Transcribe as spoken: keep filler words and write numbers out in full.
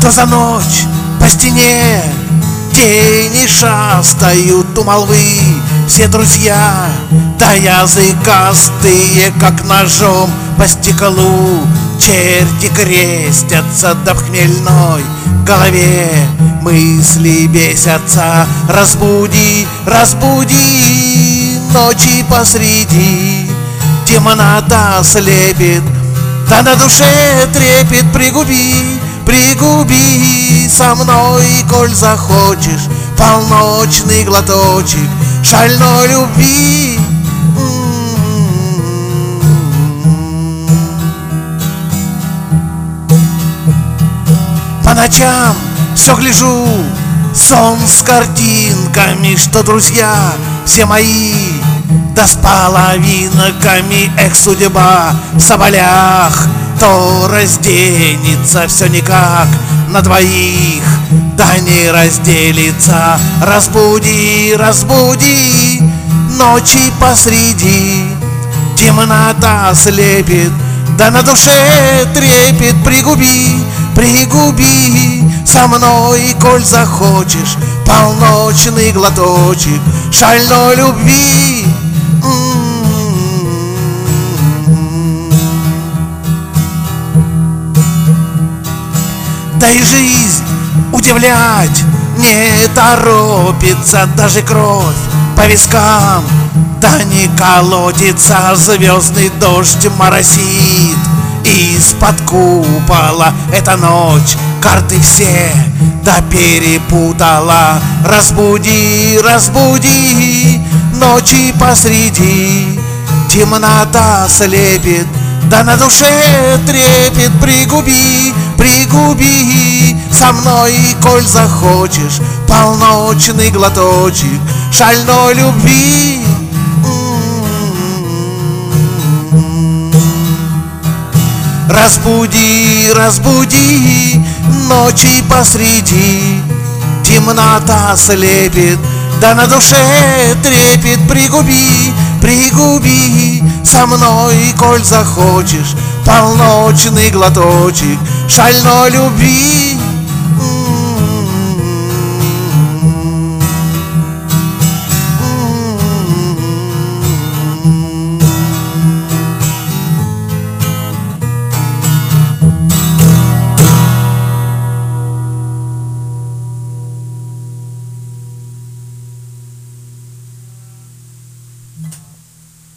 Что за ночь по стене тени шастают у молвы, все друзья, да языкастые, как ножом по стеклу. Черти крестятся, да в хмельной голове мысли бесятся. Разбуди, разбуди, ночи посреди, темнота слепит, да на душе трепет. Пригуби, пригуби со мной, коль захочешь, полночный глоточек шальной любви. По ночам все гляжу, сон с картинками, что друзья все мои, да с половинками. Эх, судьба в соболях, то разденется все никак на двоих, да не разделится. Разбуди, разбуди, ночи посреди, темнота слепит, да на душе трепет. Пригуби, пригуби со мной, коль захочешь, полночный глоточек шальной любви. Да и жизнь удивлять не торопится, даже кровь по вискам да не колотится. Звездный дождь моросит из-под купола, эта ночь карты все да перепутала. Разбуди, разбуди, ночи посреди, темнота слепит, да на душе трепет. Пригуби, пригуби со мной, коль захочешь, полночный глоточек шальной любви. Разбуди, разбуди, ночи посреди, темнота слепит, да на душе трепет. Пригуби, пригуби со мной, коль захочешь, полночный глоточек шальной любви. Mm-hmm.